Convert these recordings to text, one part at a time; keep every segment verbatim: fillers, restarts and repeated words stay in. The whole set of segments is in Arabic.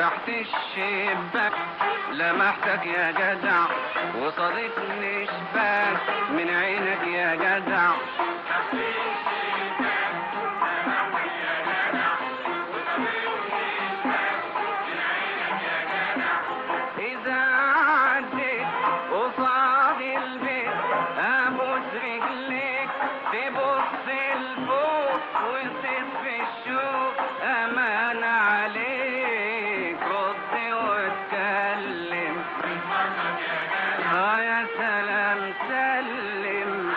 تحت الشباك لمحتك يا جدع وصادتني شباك من عينك يا جدع. إذا عديت قصاد البيت أبوس رجليك تبص لفوق وتصير في الشوق أمان عليك رد واتكلم. آه يا سلام سلم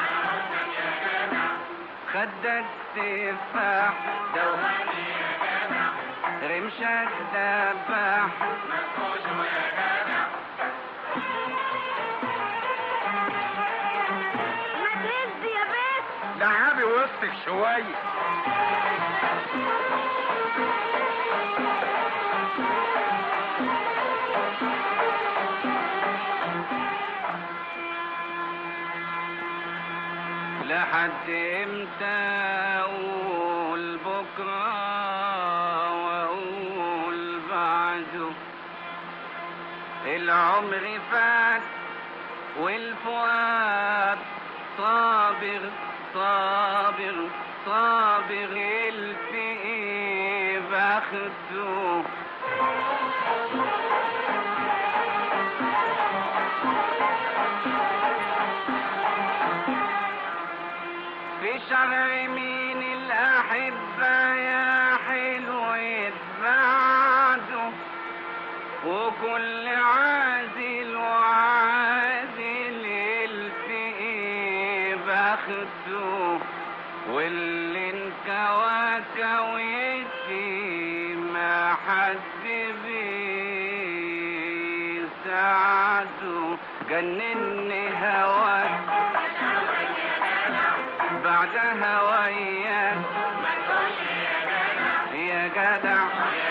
خدك تفاح رمشك دباح لعبي وسطك شوية. لحد امتى اقول بكرة واقول بعده؟ العمر فات والفؤاد صابر صابر صابر الفئي باخده. في شرع مين الأحبة يا حلو يتبعده وكل عازل وعازل الفئي باخده واللي انكوى كويتي ما حد بيساعده. جنني هواك بعد هواياك يا جدع.